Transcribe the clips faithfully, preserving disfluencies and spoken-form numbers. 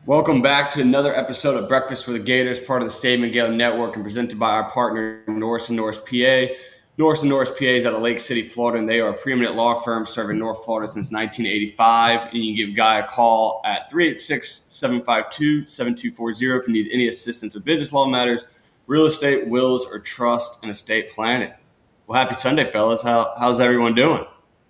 Welcome back to another episode of Breakfast for the Gators, part of the Stadium and Gale Network, and presented by our partner, Norris and Norris P A. Norris and Norris P A is out of Lake City, Florida, and they are a preeminent law firm serving North Florida since nineteen eighty-five. And you can give Guy a call at three eight six, seven five two, seven two four zero if you need any assistance with business law matters, real estate, wills, or trust and estate planning. Well, happy Sunday, fellas. How, how's everyone doing?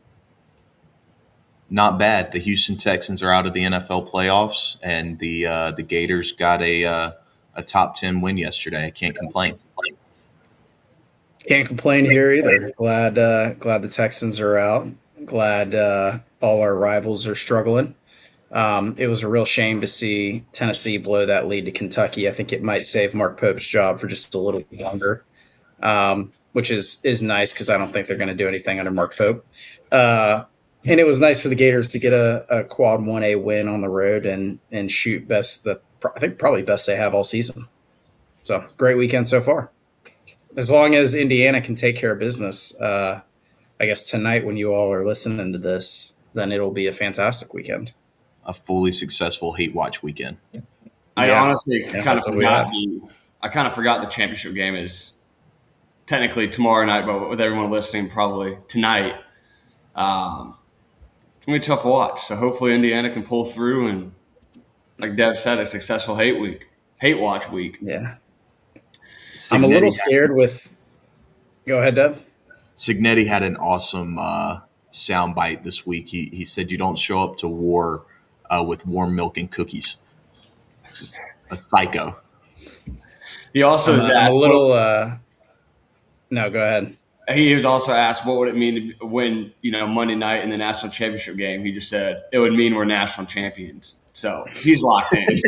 Not bad. The Houston Texans are out of the N F L playoffs, and the uh, the Gators got a uh, a top ten win yesterday. I can't complain. Can't complain here either. Glad uh, glad the Texans are out. Glad uh, all our rivals are struggling. Um, it was a real shame to see Tennessee blow that lead to Kentucky. I think it might save Mark Pope's job for just a little bit longer, um, which is is nice because I don't think they're going to do anything under Mark Pope. Uh, And it was nice for the Gators to get a, a quad one A win on the road and and shoot best the I think probably best they have all season. So great weekend so far. As long as Indiana can take care of business, uh, I guess tonight when you all are listening to this, then it'll be a fantastic weekend. A fully successful hate watch weekend. I Yeah. honestly Yeah, kind of that's what we forgot have. the I kind of forgot the championship game is technically tomorrow night, but with everyone listening, probably tonight. Um, it's gonna be a tough watch. So hopefully Indiana can pull through and, like Dev said, a successful hate week, hate watch week. Yeah. I'm a little scared with – go ahead, Dev. Signetti had an awesome uh, soundbite this week. He he said you don't show up to war uh, with warm milk and cookies. Just a psycho. He also I'm was a, I'm asked. a little what- uh, – no, go ahead. he was also asked what would it mean to win, you know, Monday night in the national championship game. He just said it would mean we're national champions. So he's locked in.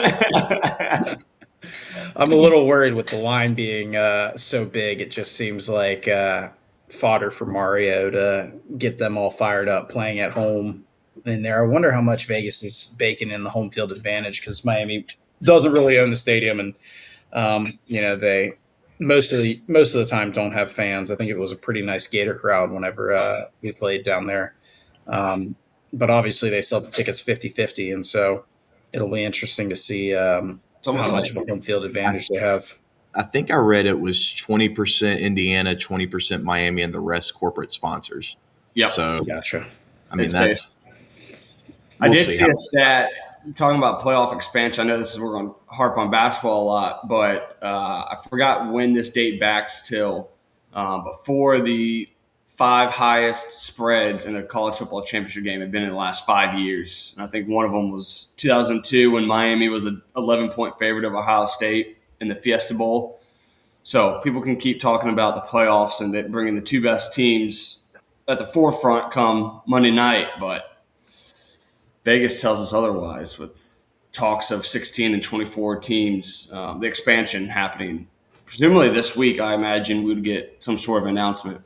I'm a little worried with the line being uh, so big. It just seems like uh, fodder for Mario to get them all fired up playing at home in there. I wonder how much Vegas is baking in the home field advantage because Miami doesn't really own the stadium, and um, you know they most of the most of the time don't have fans. I think it was a pretty nice Gator crowd whenever uh, we played down there, um, but obviously they sell the tickets fifty-fifty, and so it'll be interesting to see. Um, It's almost how like much of a home field advantage they have. I think I read it was twenty percent Indiana, twenty percent Miami, and the rest corporate sponsors. yeah. So, Gotcha. I mean, It's that's I we'll did see see how- a stat talking about playoff expansion. I know this is we're going to harp on basketball a lot, but uh, I forgot when this date backs till. Um, but four of the five highest spreads in the college football championship game have been in the last five years. And I think one of them was two thousand two when Miami was an eleven point favorite of Ohio State in the Fiesta Bowl. So people can keep talking about the playoffs and that bringing the two best teams at the forefront come Monday night, but Vegas tells us otherwise with talks of sixteen and twenty-four teams, um, the expansion happening. Presumably this week, I imagine we would get some sort of announcement.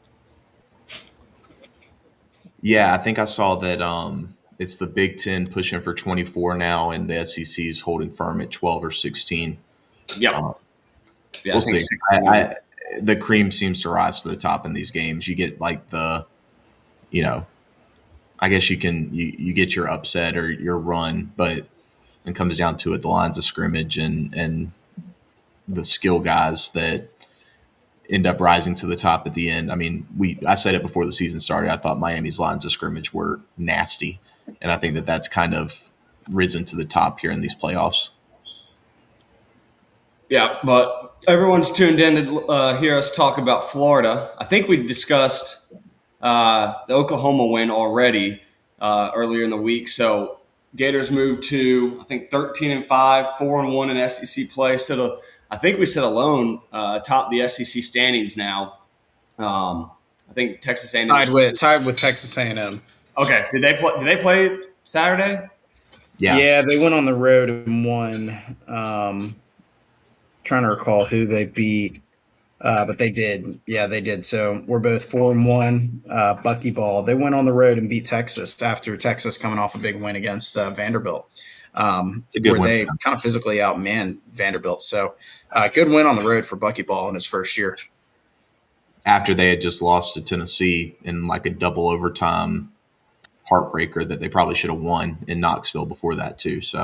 Yeah, I think I saw that um, it's the Big Ten pushing for twenty-four now, and the S E C is holding firm at twelve or sixteen. Yeah. Yeah, We'll I think see. I, I, the cream seems to rise to the top in these games. You get like the, you know, I guess you can you, you get your upset or your run, but when it comes down to it, the lines of scrimmage and and the skill guys that end up rising to the top at the end. I mean, we I said it before the season started. I thought Miami's lines of scrimmage were nasty, and I think that that's kind of risen to the top here in these playoffs. Yeah, but everyone's tuned in to uh, hear us talk about Florida. I think we discussed uh, the Oklahoma win already uh, earlier in the week. So Gators moved to I think thirteen and five, four and one in S E C play. So I think we sit alone uh, atop the S E C standings now. Um, I think Texas A and M Tied with tied with Texas A and M. Okay, did they play? Did they play Saturday? Yeah, Yeah, they went on the road and won. Um, trying to recall who they beat, uh, but they did. Yeah, they did. So we're both four and one. Uh, Buckyball. They went on the road and beat Texas after Texas coming off a big win against uh, Vanderbilt. Um, It's a good where win. they kind of physically outmanned Vanderbilt. So uh, good win on the road for Buckyball in his first year. after they had just lost to Tennessee in like a double overtime heartbreaker that they probably should have won in Knoxville before that too. So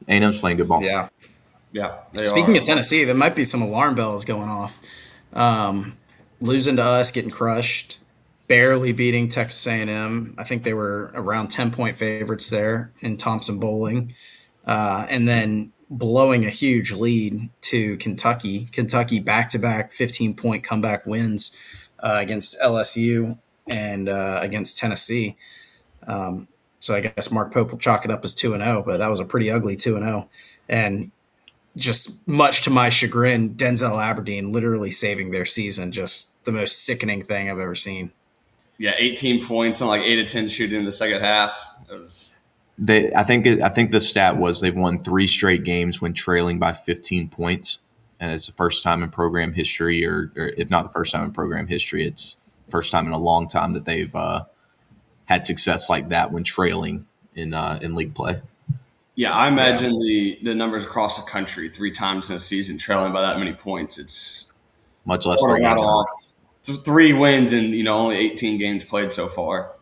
A and M's playing good ball. Yeah. Yeah, they Speaking are. of Tennessee, there might be some alarm bells going off. Um, Losing to us, getting crushed, barely beating Texas A and M. I think they were around ten point favorites there in Thompson Bowling, uh, and then blowing a huge lead to Kentucky. Kentucky back to back fifteen point comeback wins uh, against L S U and uh, against Tennessee. Um, so I guess Mark Pope will chalk it up as two and zero, but that was a pretty ugly two and zero. And just much to my chagrin, Denzel Aberdeen literally saving their season. Just the most sickening thing I've ever seen. Yeah, eighteen points on like eight to ten shooting in the second half. It was. They, I think, it, I think the stat was they've won three straight games when trailing by fifteen points, and it's the first time in program history, or, or if not the first time in program history, it's the first time in a long time that they've uh, had success like that when trailing in uh, in league play. Yeah, I imagine yeah. the the numbers across the country three times in a season trailing by that many points. It's much less three games. Three wins and you know only eighteen games played so far.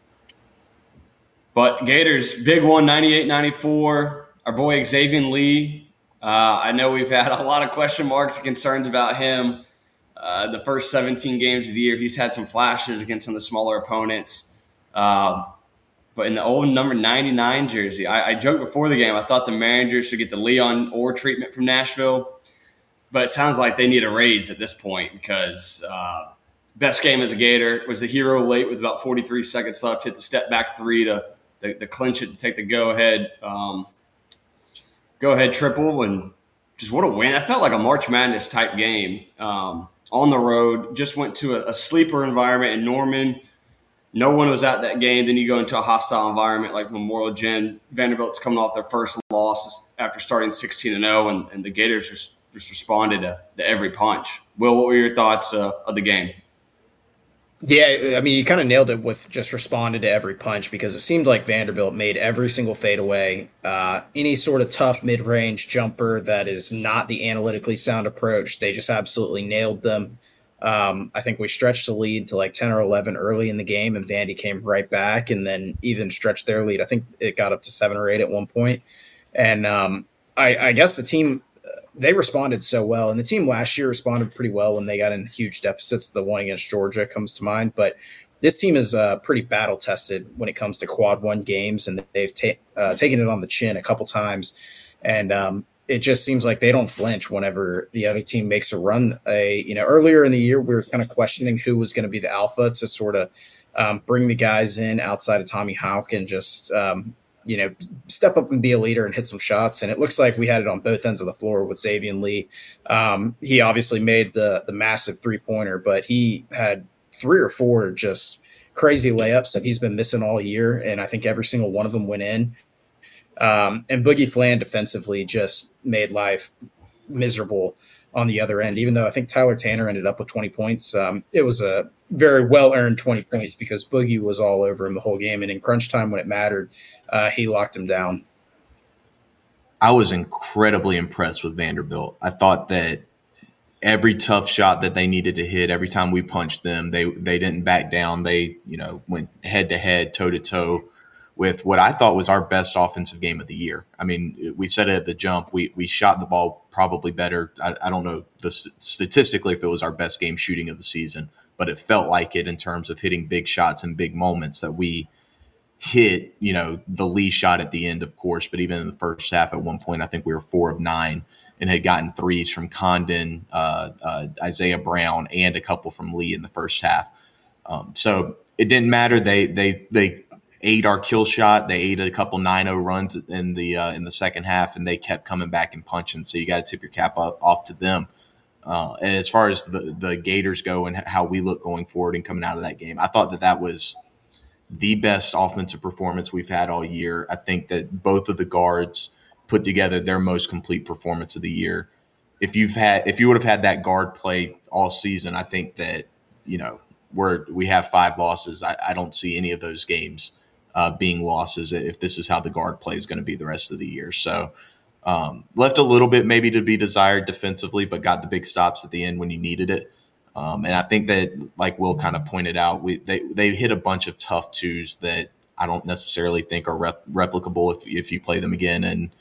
But Gators, big one, ninety-eight ninety-four. Our boy Xavier Lee. Uh, I know we've had a lot of question marks and concerns about him. Uh, the first seventeen games of the year, he's had some flashes against some of the smaller opponents. Uh, But in the old number ninety-nine jersey, I, I joked before the game, I thought the Mariners should get the Leon Orr treatment from Nashville. But it sounds like they need a raise at this point because uh, best game as a Gator was the hero late with about forty-three seconds left, hit the step back three to the, the clinch it to take the go-ahead um, go-ahead triple. And just what a win. I felt like a March Madness type game um, on the road. Just went to a, a sleeper environment in Norman. No one was at that game. Then you go into a hostile environment like Memorial Gym. Vanderbilt's coming off their first loss after starting sixteen and oh, and, and the Gators just, just responded to, to every punch. Will, what were your thoughts uh, of the game? Yeah, I mean, you kind of nailed it with just responded to every punch because it seemed like Vanderbilt made every single fadeaway. Uh, any sort of tough mid-range jumper that is not the analytically sound approach, they just absolutely nailed them. Um, I think we stretched the lead to like ten or eleven early in the game, and Vandy came right back and then even stretched their lead. I think it got up to seven or eight at one point. And um, I, I guess the team, they responded so well. And the team last year responded pretty well when they got in huge deficits. The one against Georgia comes to mind. But this team is uh, pretty battle-tested when it comes to quad one games, and they've ta- uh, taken it on the chin a couple times. And um it just seems like they don't flinch whenever the other team makes a run. A you know, earlier in the year, we were kind of questioning who was going to be the alpha to sort of um, bring the guys in outside of Tommy Houck and just, um, you know, step up and be a leader and hit some shots. And it looks like we had it on both ends of the floor with Xavier Lee. Um, he obviously made the the massive three-pointer, but he had three or four just crazy layups that he's been missing all year, and I think every single one of them went in. Um, and Boogie Flan defensively just made life miserable on the other end, even though I think Tyler Tanner ended up with twenty points. Um, it was a very well-earned twenty points because Boogie was all over him the whole game. And in crunch time when it mattered, uh, he locked him down. I was incredibly impressed with Vanderbilt. I thought that every tough shot that they needed to hit, every time we punched them, they they didn't back down. They, you know, went head-to-head, toe-to-toe with what I thought was our best offensive game of the year. I mean, we said it at the jump. We we shot the ball probably better. I, I don't know the, statistically if it was our best game shooting of the season, but it felt like it in terms of hitting big shots and big moments that we hit, you know, the Lee shot at the end, of course, but even in the first half at one point, I think we were four of nine and had gotten threes from Condon, uh, uh, Isaiah Brown, and a couple from Lee in the first half. Um, so it didn't matter. They they they ate our kill shot. They ate a couple nine oh runs in the uh, in the second half, and they kept coming back and punching. So you got to tip your cap up, off to them. Uh, and as far as the, the Gators go and how we look going forward and coming out of that game, I thought that that was the best offensive performance we've had all year. I think that both of the guards put together their most complete performance of the year. If you've had, if you would have had that guard play all season, I think that, you know, we're, we have five losses. I, I don't see any of those games uh, being losses if this is how the guard play is going to be the rest of the year. So um, left a little bit maybe to be desired defensively, but got the big stops at the end when you needed it. Um, and I think that, like Will kind of pointed out, we they they hit a bunch of tough twos that I don't necessarily think are rep- replicable if if you play them again in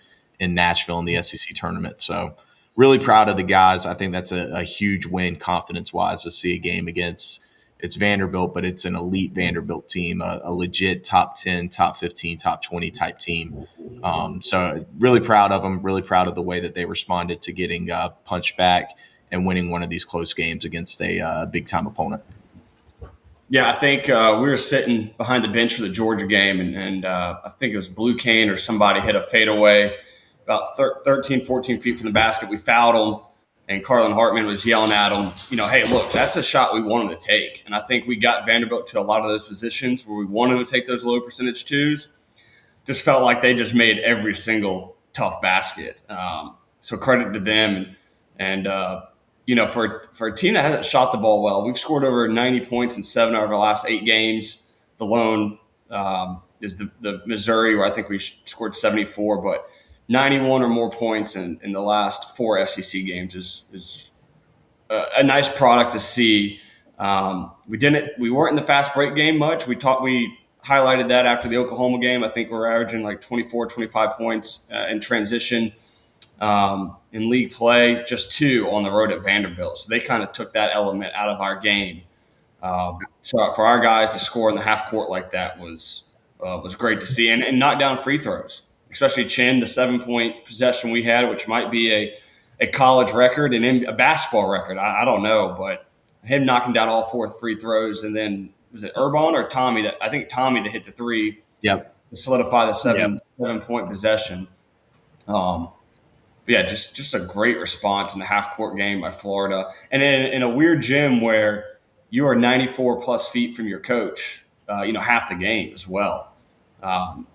in Nashville in the S E C tournament. So really proud of the guys. I think that's a, a huge win confidence-wise to see a game against it's Vanderbilt, but it's an elite Vanderbilt team, a, a legit top ten, top fifteen, top twenty type team. Um, so really proud of them, really proud of the way that they responded to getting uh, punched back and winning one of these close games against a uh, big-time opponent. Yeah, I think uh, we were sitting behind the bench for the Georgia game, and, and uh, I think it was Blue Cane or somebody hit a fadeaway about thirteen, fourteen feet from the basket. We fouled them, and Carlin Hartman was yelling at them, you know, hey, look, that's the shot we wanted to take. And I think we got Vanderbilt to a lot of those positions where we wanted to take those low percentage twos. Just felt like they just made every single tough basket. Um, so credit to them. And, and uh, you know, for, for a team that hasn't shot the ball well, we've scored over ninety points in seven out of our last eight games. The lone um, is the, the Missouri, where I think we scored seventy-four, but ninety-one or more points in, in the last four S E C games is, is a, a nice product to see. Um, we didn't, we weren't in the fast break game much. We taught, we highlighted that after the Oklahoma game. I think we're averaging like twenty-four, twenty-five points uh, in transition. Um, in league play, just two on the road at Vanderbilt. So they kind of took that element out of our game. Um, so for our guys to score in the half court like that was uh, was great to see, and, and knock down free throws, especially Chin, the seven point possession we had, which might be a, a college record and a basketball record. I, I don't know, but him knocking down all four free throws, and then was it Urban or Tommy that I think Tommy that hit the three, yep, to solidify the seven Yep. seven point possession. Um, yeah, just just a great response in the half court game by Florida, and in, in a weird gym where you are ninety-four plus feet from your coach, uh, you know, half the game as well. Um,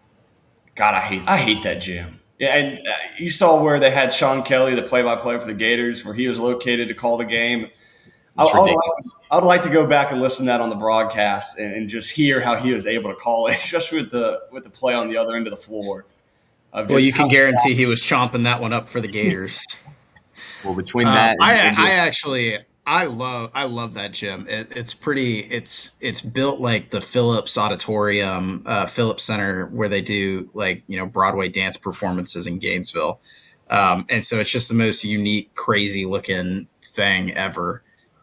God, I hate I hate that gym. Yeah, and uh, you saw where they had Sean Kelly, the play-by-play for the Gators, where he was located to call the game. I, I, would like, I would like to go back and listen to that on the broadcast and, and just hear how he was able to call it, especially with the with the play on the other end of the floor. Well, you can guarantee he was chomping that one up for the Gators. Well, between that, um, and, I, I actually, I love, I love that gym. It, it's pretty. It's it's built like the Phillips Auditorium, uh, Phillips Center, where they do like you know Broadway dance performances in Gainesville, um, and so it's just the most unique, crazy looking thing ever.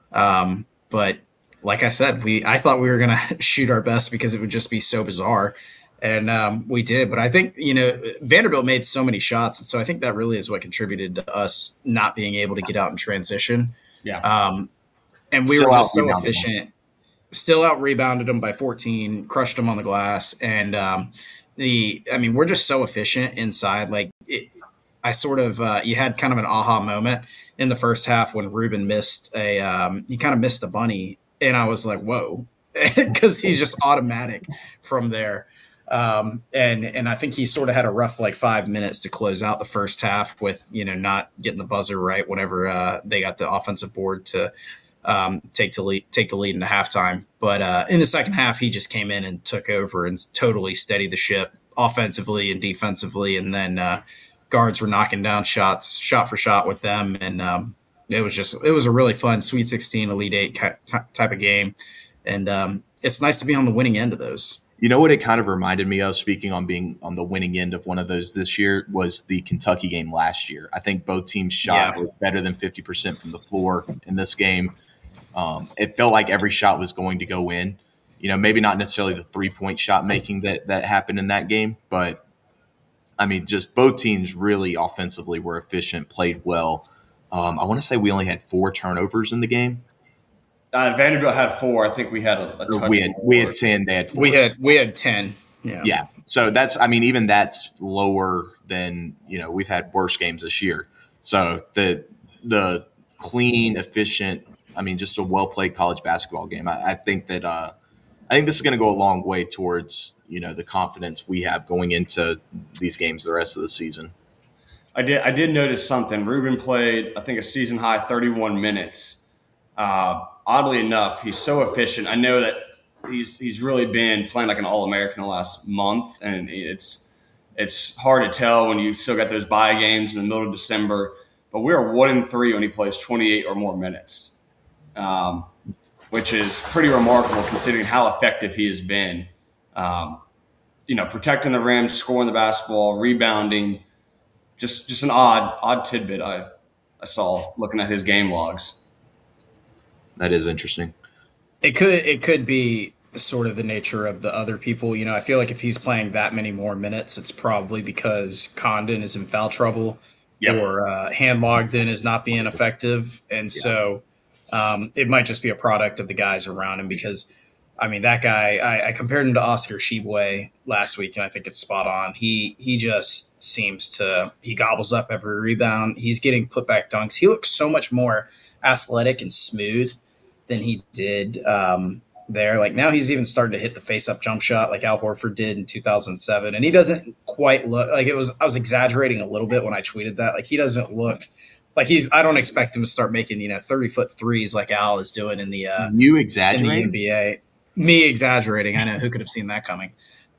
Um, but like I said, we I thought we were gonna shoot our best because it would just be so bizarre. And um, we did, but I think, you know, Vanderbilt made so many shots. And so I think that really is what contributed to us not being able to get out in transition. Yeah. Um, and we Still were just so out-rebounded efficient, still out rebounded them by fourteen, crushed them on the glass. And um, the, I mean, we're just so efficient inside. Like it, I sort of, uh, you had kind of an aha moment in the first half when Ruben missed a, um, he kind of missed a bunny. And I was like, whoa, because he's just automatic from there. Um, and, and I think he sort of had a rough, like five minutes to close out the first half with, you know, not getting the buzzer right whenever, uh, they got the offensive board to, um, take to lead, take the lead into halftime. But, uh, in the second half, he just came in and took over and totally steadied the ship offensively and defensively. And then, uh, guards were knocking down shots, shot for shot with them. And, um, it was just, it was a really fun Sweet sixteen, Elite Eight type of game. And, um, it's nice to be on the winning end of those. You know what it kind of reminded me of, speaking on being on the winning end of one of those this year, was the Kentucky game last year. I think both teams shot Yeah. better than fifty percent from the floor in this game. Um, it felt like every shot was going to go in. You know, maybe not necessarily the three-point shot making that, that happened in that game, but, I mean, just both teams really offensively were efficient, played well. Um, I want to say we only had four turnovers in the game. Uh, Vanderbilt had four. I think we had a, a touch We had more. we had ten. They had four. We had, we had ten. Yeah. Yeah. So that's, I mean, even that's lower than, you know, we've had worse games this year. So the, the clean, efficient, I mean, just a well-played college basketball game. I, I think that, uh, I think this is going to go a long way towards, you know, the confidence we have going into these games the rest of the season. I did. I did notice something. Ruben played, I think, a season high thirty-one minutes. Uh, oddly enough, he's so efficient. I know that he's he's really been playing like an All-American the last month, and it's it's hard to tell when you still got those bye games in the middle of December. But we are one and three when he plays twenty-eight or more minutes, um, which is pretty remarkable considering how effective he has been. Um, you know, protecting the rim, scoring the basketball, rebounding. just just an odd odd tidbit I I saw looking at his game logs. That is interesting. It could it could be sort of the nature of the other people. You know, I feel like if he's playing that many more minutes, it's probably because Condon is in foul trouble Yep. or uh, Hand Logden is not being effective, and Yeah. so um, it might just be a product of the guys around him. Because I mean, that guy, I, I compared him to Oscar Tshiebwe last week, and I think it's spot on. He he just seems to he gobbles up every rebound. He's getting put back dunks. He looks so much more athletic and smooth than he did um, there. Like now he's even starting to hit the face up jump shot like Al Horford did in two thousand seven. And he doesn't quite look like it was, I was exaggerating a little bit when I tweeted that. Like he doesn't look like he's, I don't expect him to start making, you know, thirty foot threes like Al is doing in the, uh, You in the exaggerate. N B A. Me exaggerating. I know who could have seen that coming.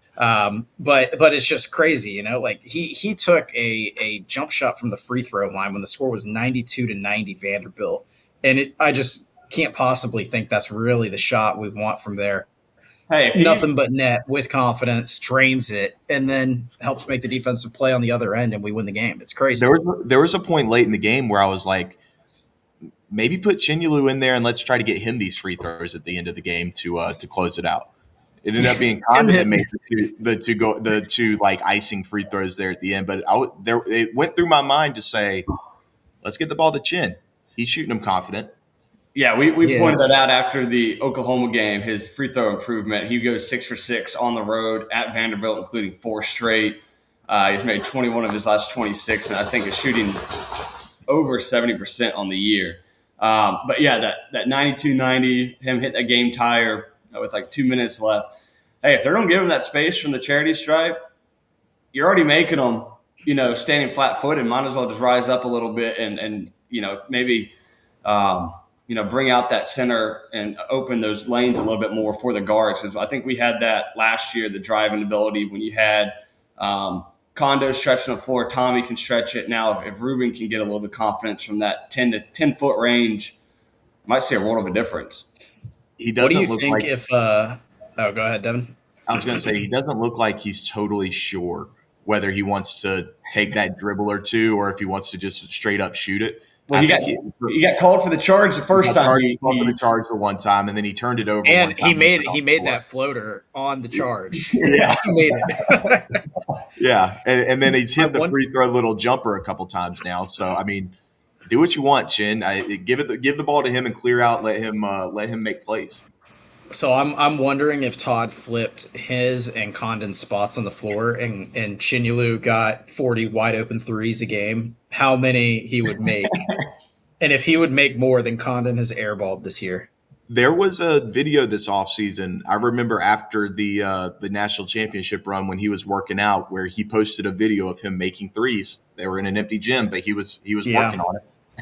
Um, but but it's just crazy, you know. Like he he took a a jump shot from the free throw line when the score was ninety-two to ninety Vanderbilt, and it I just can't possibly think that's really the shot we want from there. Hey, if he, Nothing but net with confidence, drains it, and then helps make the defensive play on the other end, and we win the game. It's crazy. There was there was a point late in the game where I was like, maybe put Chinyalu in there and let's try to get him these free throws at the end of the game to uh, to close it out. It ended up being Condon that made the two, the two go the two like icing free throws there at the end. But I w- there it went through my mind to say, let's get the ball to Chin. He's shooting him confident. yeah, we, we Yes. pointed that out after the Oklahoma game, his free throw improvement. He goes six for six on the road at Vanderbilt, including four straight. Uh, he's made twenty-one of his last twenty-six, and I think is shooting over seventy percent on the year. Um, but yeah, that, that ninety-two ninety, him hit a game tire with like two minutes left. Hey, if they're going to give him that space from the charity stripe, you're already making them, you know, standing flat footed. Might as well just rise up a little bit and, and you know, maybe, um, you know, bring out that center and open those lanes a little bit more for the guards. Because I think we had that last year, the driving ability when you had um, Kondo stretching the floor, Tommy can stretch it. Now, if, if Ruben can get a little bit of confidence from that ten to ten foot range, might see a world of a difference. He What do doesn't you look think like if? Uh, oh, go ahead, Devin. I was going to say he doesn't look like he's totally sure whether he wants to take that dribble or two or if he wants to just straight up shoot it. Well, I he got think he got called for the charge the first got time. charged- He, called for he- the charge the one time, and then he turned it over. one And time he made went he off made the that floater on the charge. Yeah. He made it. floor. Yeah, and, and then he's hit I the wonder- free throw little jumper a couple times now. So I mean, do what you want, Chin. I, give it the, give the ball to him and clear out. Let him uh, let him make plays. So I'm I'm wondering if Todd flipped his and Condon's spots on the floor, and and Chinyalu got forty wide open threes a game, how many he would make, and if he would make more than Condon has airballed this year. There was a video this offseason. I remember after the uh, the national championship run when he was working out, where he posted a video of him making threes. They were in an empty gym, but he was he was Yeah. working on it.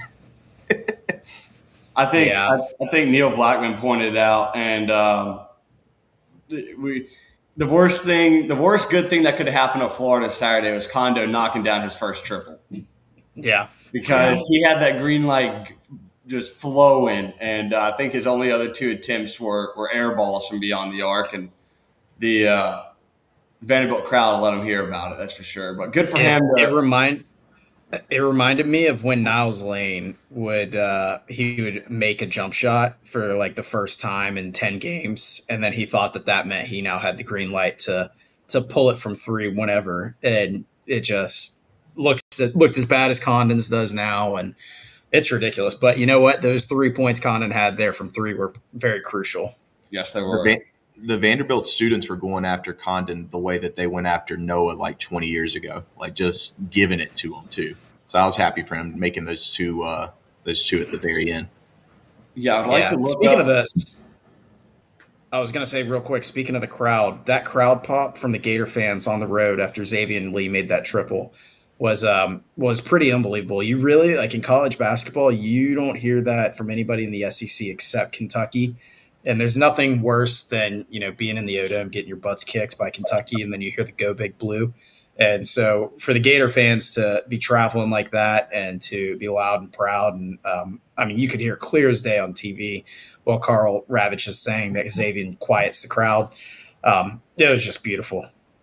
I think Yeah. I, I think Neil Blackman pointed out, and um, we the worst thing, the worst good thing that could have happened at Florida Saturday was Kondo knocking down his first triple Yeah, because he had that green light just flowing, and uh, I think his only other two attempts were were air balls from beyond the arc, and the uh, Vanderbilt crowd will let him hear about it. That's for sure. But good for it, him. To, it remind it reminded me of when Niles Lane would uh, he would make a jump shot for like the first time in ten games, and then he thought that that meant he now had the green light to to pull it from three whenever, and it just looks it looked as bad as Condon's does now, and it's ridiculous. But you know what? Those three points Condon had there from three were very crucial. yes, they The, were. Van- the Vanderbilt students were going after Condon the way that they went after Noah like twenty years ago, like just giving it to him too. So I was happy for him making those two uh, those two at the very end. Yeah, I'd like Yeah. to look Speaking up, of this, I was going to say real quick, speaking of the crowd, that crowd pop from the Gator fans on the road after Xavier Lee made that triple was um, was pretty unbelievable. You really, like in college basketball, you don't hear that from anybody in the S E C except Kentucky. And there's nothing worse than, you know, being in the O Dome, getting your butts kicked by Kentucky, and then you hear the Go Big Blue. And so for the Gator fans to be traveling like that and to be loud and proud, and um, I mean, you could hear clear as day on T V while Carl Ravitch is saying that Xavier quiets the crowd. Um, it was just beautiful.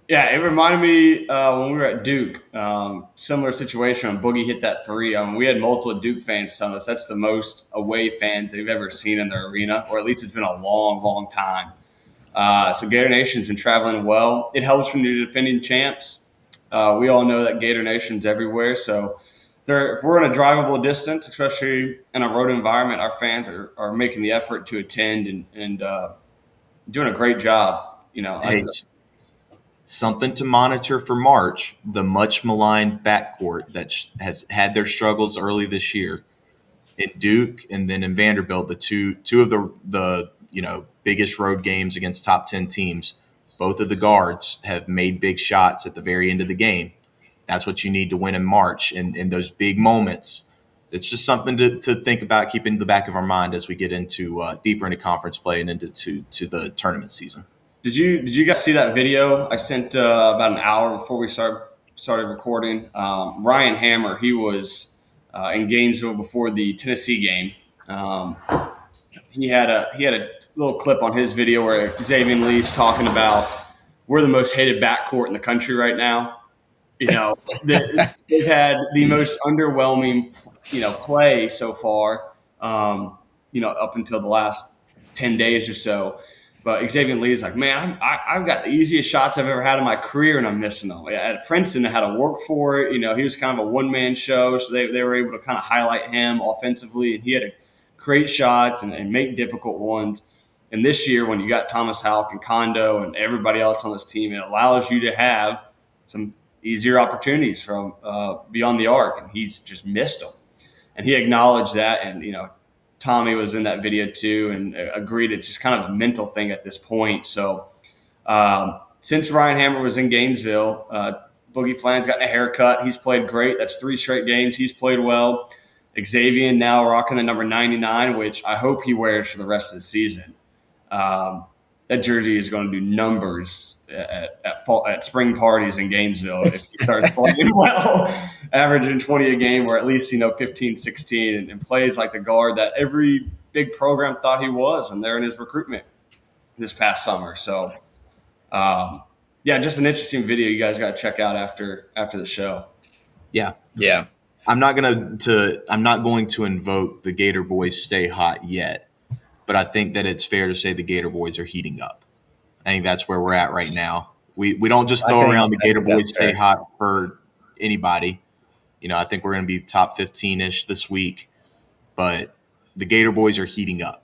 Yeah, it reminded me uh, when we were at Duke. Um, similar situation when Boogie hit that three. Um, we had multiple Duke fans tell us that's the most away fans they've ever seen in their arena, or at least it's been a long, long time. Uh, so Gator Nation's been traveling well. It helps when you're defending champs. Uh, we all know that Gator Nation's everywhere. So they're, if we're in a drivable distance, especially in a road environment, our fans are, are making the effort to attend and, and uh, doing a great job. You know, Hey, something to monitor for March, the much maligned backcourt that sh- has had their struggles early this year in Duke and then in Vanderbilt, the two two of the the you know biggest road games against top ten teams. Both of the guards have made big shots at the very end of the game. That's what you need to win in March. And in those big moments, it's just something to, to think about, keeping in the back of our mind as we get into uh, deeper into conference play and into to, to the tournament season. Did you did you guys see that video I sent uh, about an hour before we started started recording? Um, Ryan Hammer, he was uh, in Gainesville before the Tennessee game. Um, he had a he had a little clip on his video where Xavier Lee's talking about we're the most hated backcourt in the country right now. You know, they've had the most underwhelming, you know, play so far. Um, you know, up until the last ten days or so. But Xavier Lee is like, man, I'm, I, I've got the easiest shots I've ever had in my career, and I'm missing them. At Princeton, I had to work for it. You know, he was kind of a one-man show, so they, they were able to kind of highlight him offensively, and he had to create shots and, and make difficult ones. And this year, when you got Thomas Houck and Kondo and everybody else on this team, it allows you to have some easier opportunities from uh, beyond the arc, and he's just missed them. And he acknowledged that, and, you know, Tommy was in that video too and agreed it's just kind of a mental thing at this point. So um, since Ryan Hammer was in Gainesville, uh, Boogie Flan's gotten a haircut. He's played great. That's three straight games. He's played well. Xavier now rocking the number ninety-nine, which I hope he wears for the rest of the season. Um, that jersey is going to do numbers at, at, fall, at spring parties in Gainesville if he starts playing well, averaging twenty a game or at least, you know, fifteen, sixteen and, and plays like the guard that every big program thought he was when they're in his recruitment this past summer. So, um, yeah, just an interesting video you guys got to check out after after the show. Yeah. Yeah. I'm not going to I'm not going to invoke the Gator Boys stay hot yet, but I think that it's fair to say the Gator Boys are heating up. I think that's where we're at right now. We we don't just throw around the Gator Boys stay hot for anybody. You know, I think we're going to be top fifteen-ish this week, but the Gator Boys are heating up.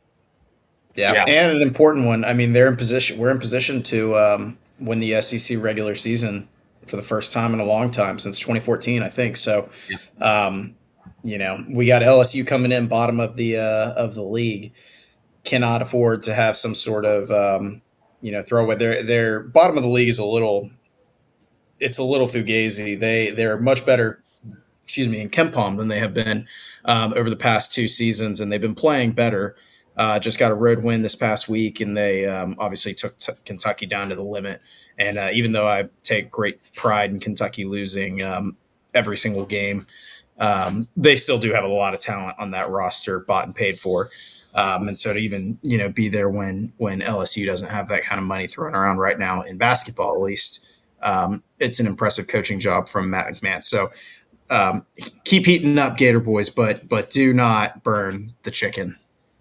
Yeah. yeah, and an important one. I mean, they're in position. We're in position to um, win the S E C regular season for the first time in a long time since twenty fourteen, I think. So, yeah. um, you know, we got L S U coming in bottom of the uh, of the league. Cannot afford to have some sort of um, you know throwaway. Their their bottom of the league is a little. It's a little fugazi. They they're much better. Excuse me, in KenPom than they have been um, over the past two seasons, and they've been playing better. Uh, just got a road win this past week, and they um, obviously took t- Kentucky down to the limit. And uh, even though I take great pride in Kentucky losing um, every single game, um, they still do have a lot of talent on that roster, bought and paid for. Um, and so to even you know be there when when L S U doesn't have that kind of money thrown around right now in basketball, at least, um, it's an impressive coaching job from Matt McMahon. So um, keep heating up, Gator Boys, but but do not burn the chicken.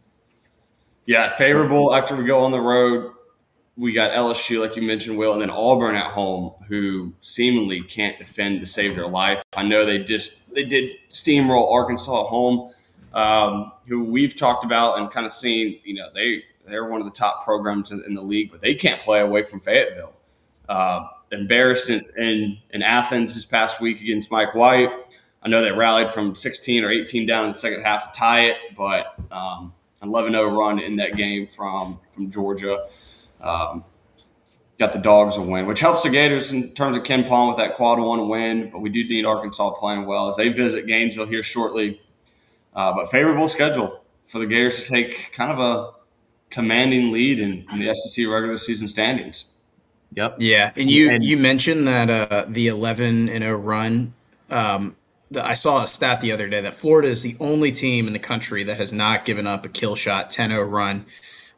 Yeah, favorable after we go on the road. We got L S U, like you mentioned, Will, and then Auburn at home, who seemingly can't defend to save their life. I know they just they did steamroll Arkansas at home, um, who we've talked about and kind of seen. You know, they they're one of the top programs in, in the league, but they can't play away from Fayetteville. Uh, embarrassed in, in in Athens this past week against Mike White. I know they rallied from sixteen or eighteen down in the second half to tie it, but um, eleven oh run in that game from from Georgia. Um, got the Dogs a win, which helps the Gators in terms of KenPom with that quad one win. But we do need Arkansas playing well as they visit Gainesville here shortly. Uh, but favorable schedule for the Gators to take kind of a commanding lead in, in the S E C regular season standings. Yep. Yeah, and you and, you mentioned that uh, the eleven and oh run. Um, the, I saw a stat the other day that Florida is the only team in the country that has not given up a kill shot ten oh run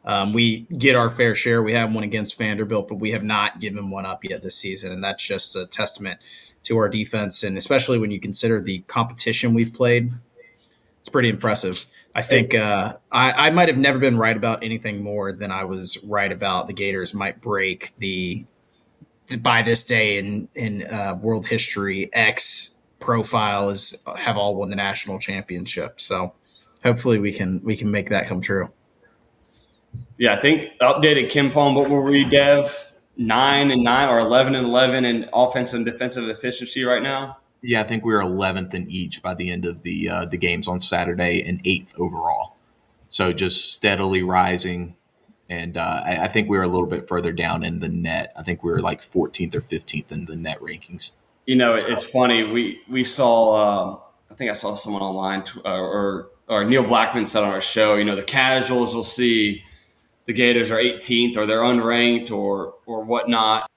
Um, we get our fair share. We have one against Vanderbilt, but we have not given one up yet this season, and that's just a testament to our defense. And especially when you consider the competition we've played, it's pretty impressive. I think uh, I, I might have never been right about anything more than I was right about the Gators might break the by this day in in uh, world history X profile is have all won the national championship. So hopefully we can we can make that come true. Yeah, I think updated KenPom. What were we, Dev? Nine and nine or eleven and eleven in offensive and defensive efficiency right now. Yeah, I think we were eleventh in each by the end of the uh, the games on Saturday and eighth overall. So just steadily rising. And uh, I, I think we were a little bit further down in the net. I think we were like fourteenth or fifteenth in the net rankings. You know, it's funny. We we saw. Um, I think I saw someone online, uh, or or Neil Blackman said on our show. You know, the casuals will see the Gators are eighteenth, or they're unranked, or or whatnot.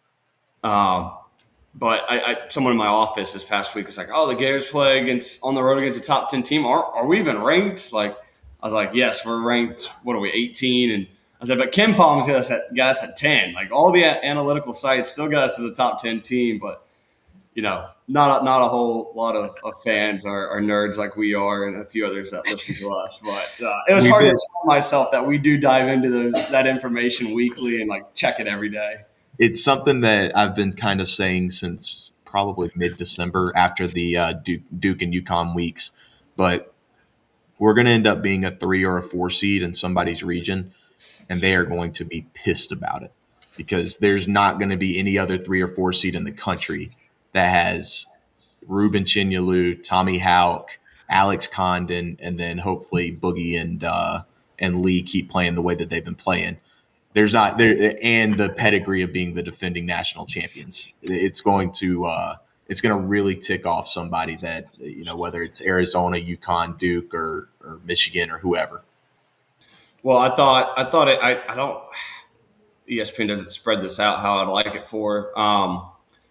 Um, but I, I someone in my office this past week was like, "Oh, the Gators play against on the road against a top ten team. Are are we even ranked?" Like, I was like, "Yes, we're ranked. What are we, eighteen?" And I said, but KenPom's got us at got us at ten. Like all the analytical sites still got us as a top ten team, but you know, not a, not a whole lot of, of fans are, are nerds like we are, and a few others that listen to us. But uh, it was We've hard been, to tell myself that we do dive into those that information weekly and like check it every day. It's something that I've been kind of saying since probably mid-December after the uh, Duke, Duke and UConn weeks, but we're going to end up being a three or a four seed in somebody's region. And they are going to be pissed about it because there's not going to be any other three or four seed in the country that has Ruben Chinyelu, Tommy Houck, Alex Condon, and then hopefully Boogie and uh, and Lee keep playing the way that they've been playing. There's not there, and the pedigree of being the defending national champions. It's going to uh, it's going to really tick off somebody that, you know, whether it's Arizona, UConn, Duke, or or Michigan or whoever. Well, I thought I thought it. I, I don't. E S P N doesn't spread this out how I'd like it for, um,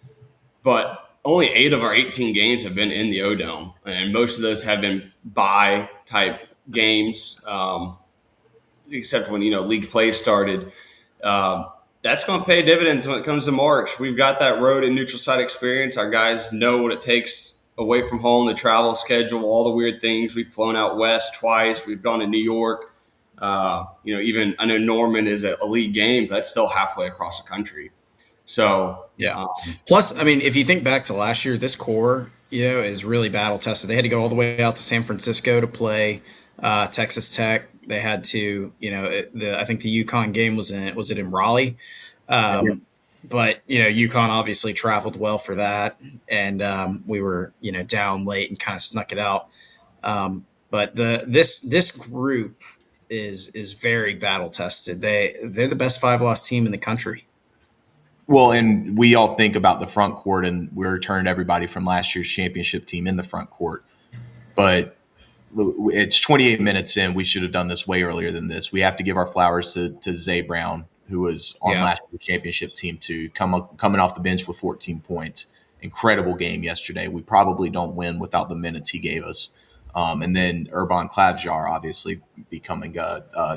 but only eight of our eighteen games have been in the O-Dome, and most of those have been bye type games, um, except when you know league play started. Um, that's going to pay dividends when it comes to March. We've got that road and neutral site experience. Our guys know what it takes away from home, the travel schedule, all the weird things. We've flown out west twice. We've gone to New York. Uh, you know, even I know Norman is an elite game, but that's still halfway across the country. So, yeah. Um, Plus, I mean, if you think back to last year, this core, you know, is really battle tested. They had to go all the way out to San Francisco to play uh, Texas Tech. They had to, you know, it, the I think the UConn game was in was it in Raleigh, um, yeah. But you know, UConn obviously traveled well for that, and um, we were you know down late and kind of snuck it out. Um, but the this this group is is very battle tested. They they're the best five loss team in the country. Well, and we all think about the front court, and we returned everybody from last year's championship team in the front court. But it's twenty-eight minutes in. We should have done this way earlier than this. We have to give our flowers to to Zay Brown, who was on yeah. last year's championship team, to come up, coming off the bench with fourteen points. Incredible game yesterday. We probably don't win without the minutes he gave us. Um, and then Urban Klavjar obviously becoming a, a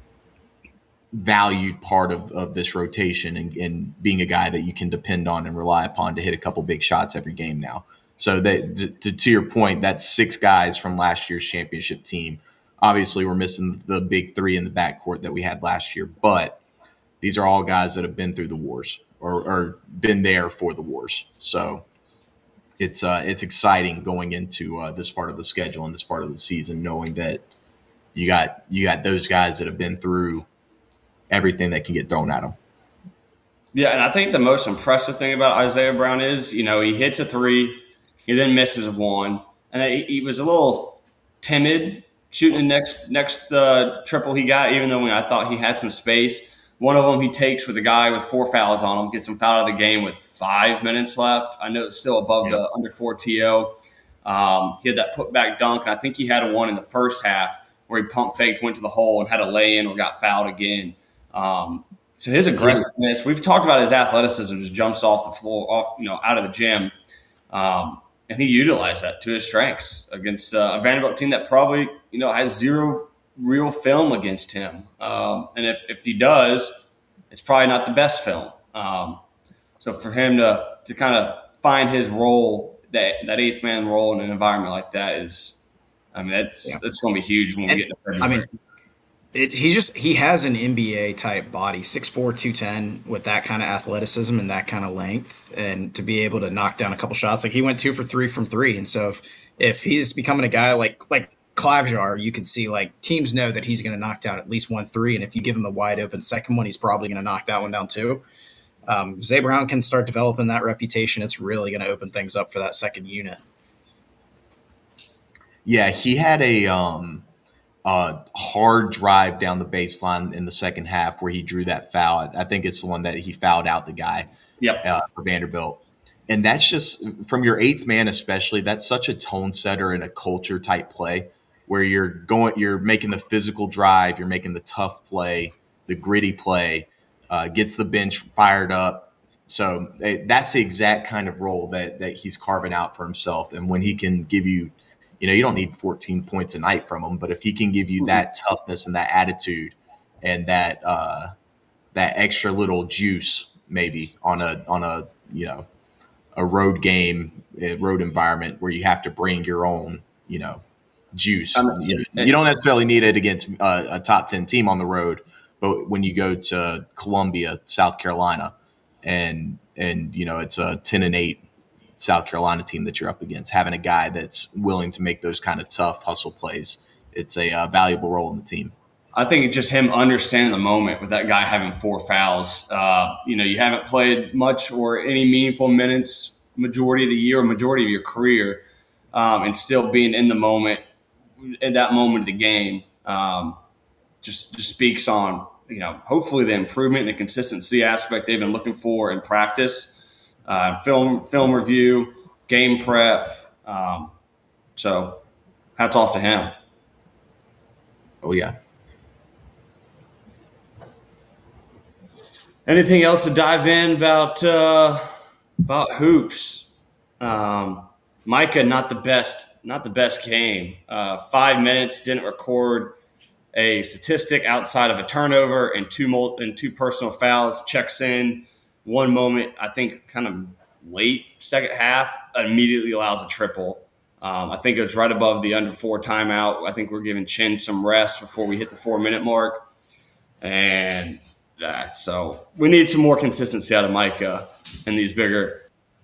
valued part of, of this rotation and, and being a guy that you can depend on and rely upon to hit a couple big shots every game now. So that to, to your point, that's six guys from last year's championship team. Obviously, we're missing the big three in the backcourt that we had last year, but these are all guys that have been through the wars or, or been there for the wars. So it's uh, it's exciting going into uh, this part of the schedule and this part of the season, knowing that you got you got those guys that have been through everything that can get thrown at them. Yeah, and I think the most impressive thing about Isaiah Brown is, you know, he hits a three, he then misses one, and he, he was a little timid shooting the next next uh, triple he got, even though I thought he had some space. One of them he takes with a guy with four fouls on him, gets him fouled out of the game with five minutes left. I know it's still above yeah. the under four T O. Um, he had that putback dunk, and I think he had one in the first half where he pump faked, went to the hole, and had a lay in or got fouled again. Um, so his aggressiveness, we've talked about his athleticism, just jumps off the floor, off you know, out of the gym, um, and he utilized that to his strengths against uh, a Vanderbilt team that probably you know has zero real film against him. Um, and if, if he does, it's probably not the best film. Um, so for him to to kind of find his role, that that eighth man role in an environment like that is, I mean, that's yeah. that's going to be huge when we and, get to February. I mean, it, he just he has an N B A type body, six four, two ten, with that kind of athleticism and that kind of length, and to be able to knock down a couple shots. Like he went two for three from three, and so if if he's becoming a guy like like Klavjar, you could see like teams know that he's going to knock down at least one three, and if you give him the wide open second one, he's probably going to knock that one down too. Um, if Zay Brown can start developing that reputation, it's really going to open things up for that second unit. Yeah, he had a um, a hard drive down the baseline in the second half where he drew that foul. I think it's the one that he fouled out the guy yep. uh, for Vanderbilt. And that's just from your eighth man, especially. That's such a tone setter and a culture type play where you're going, you're making the physical drive, you're making the tough play, the gritty play, uh, gets the bench fired up. So that's the exact kind of role that that he's carving out for himself. And when he can give you, you know, you don't need fourteen points a night from him, but if he can give you that toughness and that attitude and that uh, that extra little juice, maybe on a on a you know a road game, a road environment where you have to bring your own, you know, juice. I mean, you, you don't necessarily need it against a, a top ten team on the road, but when you go to Columbia, South Carolina, and and you know it's a ten and eight South Carolina team that you're up against, having a guy that's willing to make those kind of tough hustle plays, it's a uh, valuable role in the team. I think it's just him understanding the moment with that guy having four fouls. Uh, you know, you haven't played much or any meaningful minutes majority of the year or majority of your career, um, and still being in the moment at that moment of the game um, just, just speaks on, you know, hopefully the improvement and the consistency aspect they've been looking for in practice. Uh, film film review, game prep. Um, so hats off to him. Oh, yeah. Anything else to dive in about uh, about hoops? Um, Micah, not the best, not the best game. Uh, five minutes, didn't record a statistic outside of a turnover and two mul- and two personal fouls. Checks in. One moment, I think kind of late second half, immediately allows a triple. Um, I think it was right above the under four timeout. I think we're giving Chin some rest before we hit the four-minute mark. And uh, so we need some more consistency out of Micah in these bigger.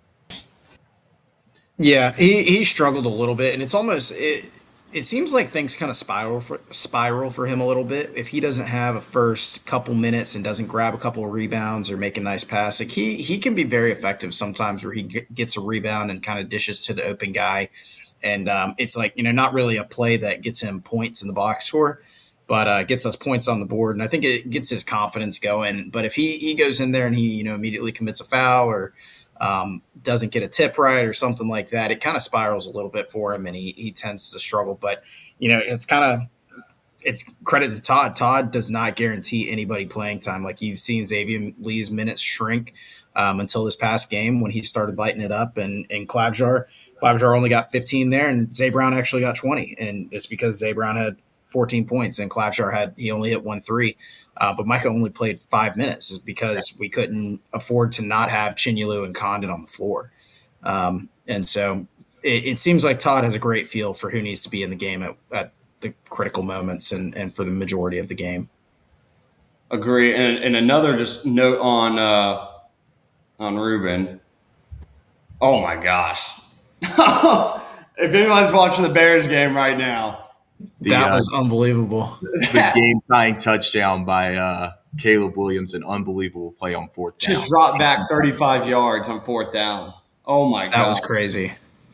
Yeah, he, he struggled a little bit, and it's almost it, – it seems like things kind of spiral for, spiral for him a little bit. If he doesn't have a first couple minutes and doesn't grab a couple of rebounds or make a nice pass, like he he can be very effective sometimes where he gets a rebound and kind of dishes to the open guy. And um, it's like, you know, not really a play that gets him points in the box score, but uh, gets us points on the board. And I think it gets his confidence going. But if he, he goes in there and he, you know, immediately commits a foul or um, doesn't get a tip right or something like that, it kind of spirals a little bit for him and he, he tends to struggle. But, you know, it's kind of, it's credit to Todd. Todd does not guarantee anybody playing time. Like you've seen Xavier Lee's minutes shrink um, until this past game when he started lighting it up. And, and Klavjar, Klavjar only got fifteen there and Zay Brown actually got twenty. And it's because Zay Brown had fourteen points and Klavjar had, he only hit one three. Uh, but Micah only played five minutes is because we couldn't afford to not have Chinyelu and Condon on the floor. Um, and so it, it seems like Todd has a great feel for who needs to be in the game at, at the critical moments and, and for the majority of the game. Agree. And, and another just note on, uh, on Ruben. Oh my gosh. If anyone's watching the Bears game right now, The, that was uh, unbelievable. The game-tying touchdown by uh, Caleb Williams, an unbelievable play on fourth down. Just dropped back thirty-five yards on fourth down. Oh, my God. That was crazy.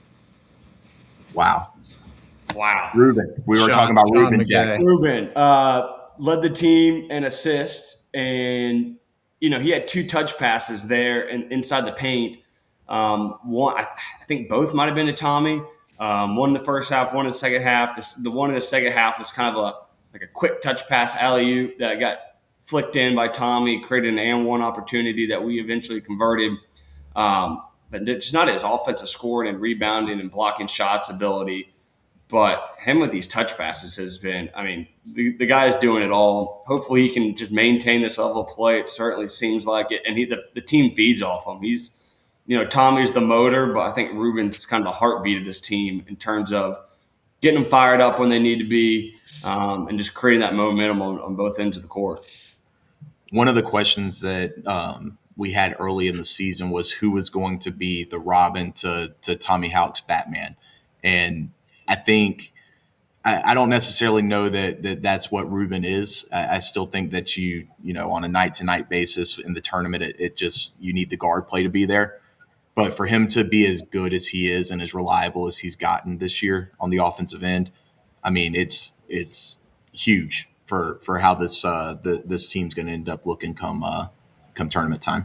Wow. Wow. Ruben. We were Sean, talking about Sean Ruben McVay. Jackson. Ruben uh, led the team in assist, and, you know, he had two touch passes there in, inside the paint. Um, one, I, I think both might have been to Tommy. Um, one in the first half, one in the second half. This, the one in the second half was kind of a like a quick touch pass alley-oop that got flicked in by Tommy, created an and one opportunity that we eventually converted. Um, but just not his offensive scoring and rebounding and blocking shots ability. But him with these touch passes has been, I mean, the, the guy is doing it all. Hopefully he can just maintain this level of play. It certainly seems like it. And he, the, the team feeds off him. He's, you know, Tommy's the motor, but I think Ruben's kind of the heartbeat of this team in terms of getting them fired up when they need to be um, and just creating that momentum on, on both ends of the court. One of the questions that um, we had early in the season was who was going to be the Robin to, to Tommy Hauck's Batman. And I think I, I don't necessarily know that, that that's what Ruben is. I, I still think that you, you know, on a night to night basis in the tournament, it, it just, you need the guard play to be there. But for him to be as good as he is and as reliable as he's gotten this year on the offensive end, I mean, it's, it's huge for, for how this, uh, the, this team's going to end up looking come, uh, come tournament time.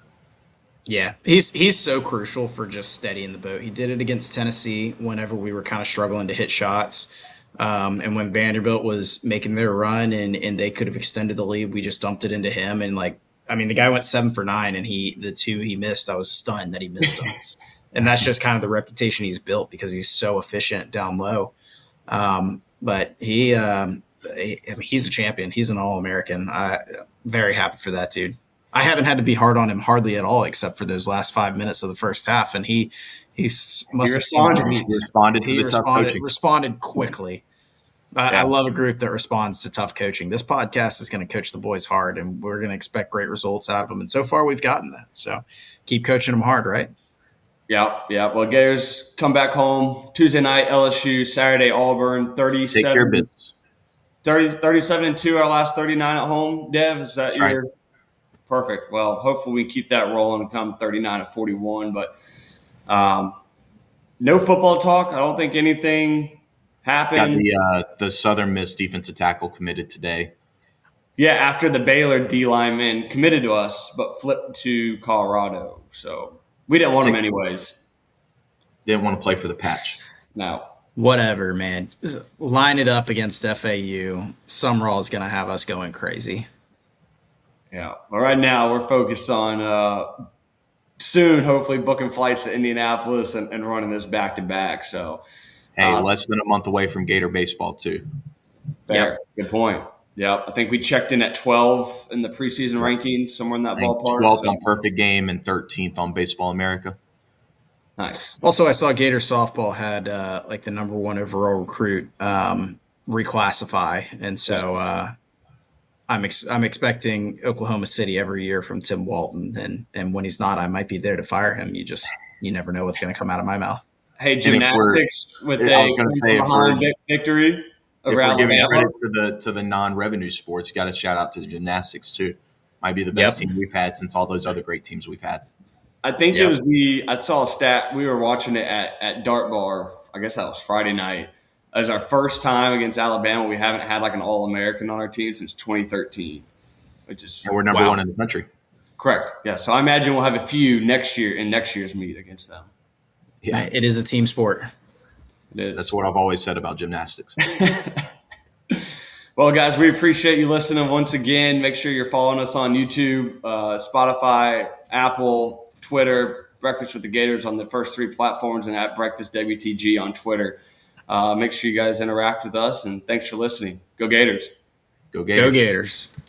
Yeah, he's he's so crucial for just steadying the boat. He did it against Tennessee whenever we were kind of struggling to hit shots. Um, and when Vanderbilt was making their run and, and they could have extended the lead, we just dumped it into him. And, like, I mean, the guy went seven for nine, and he the two he missed, I was stunned that he missed them. And that's just kind of the reputation he's built because he's so efficient down low. Um, but he, um, he I mean, he's a champion. He's an All-American. I'm very happy for that dude. I haven't had to be hard on him hardly at all, except for those last five minutes of the first half, and he he must he have responded. He responded to he the responded, tough coaching. responded quickly. I, Yeah. I love a group that responds to tough coaching. This podcast is going to coach the boys hard, and we're going to expect great results out of them. And so far, we've gotten that. So keep coaching them hard, right? Yeah, yeah. Well, Gators come back home Tuesday night, L S U, Saturday, Auburn, thirty-seven. Take care of business. thirty, thirty-seven and two, our last thirty-nine at home. Dev, is that That's your right. Perfect. Well, hopefully we keep that rolling and come thirty-nine to forty-one. But um, no football talk. I don't think anything Got happened. the uh, the Southern Miss defensive tackle committed today. Yeah, after the Baylor D lineman committed to us, but flipped to Colorado. So we didn't want him Sick. anyways. Didn't want to play for the patch. No. Whatever, man. Line it up against F A U. Summerall is going to have us going crazy. Yeah. But right now we're focused on uh, soon, hopefully, booking flights to Indianapolis and, and running this back to back. So, Hey, Uh, less than a month away from Gator baseball too. fair. Good point. Yep. I think we checked in at twelve in the preseason ranking, somewhere in that ballpark. twelfth on Perfect Game and thirteenth on Baseball America. Nice. Also, I saw Gator softball had uh, like the number one overall recruit um, reclassify, and so uh, I'm ex- I'm expecting Oklahoma City every year from Tim Walton, and and when he's not, I might be there to fire him. You just you never know what's going to come out of my mouth. Hey, if we're- gymnastics with I was a gonna say, if behind we're- victory If over we're giving Alabama. credit to the to the non-revenue sports, you got to shout out to the gymnastics too. Might be the best Yep. team we've had since all those other great teams we've had. I think Yep. it was the – I saw a stat. We were watching it at, at Dart Bar. I guess that was Friday night. It was our first time against Alabama. We haven't had like an All-American on our team since twenty thirteen, which is And we're number Wow. one in the country. correct. Yeah, so I imagine we'll have a few next year in next year's meet against them. Yeah, It is a team sport. It is. that's what I've always said about gymnastics. Well, guys, we appreciate you listening once again. Make sure you're following us on YouTube, uh, Spotify, Apple, Twitter, Breakfast with the Gators on the first three platforms, and at Breakfast W T G on Twitter. Uh, make sure you guys interact with us, and thanks for listening. Go Gators. Go Gators. Go Gators.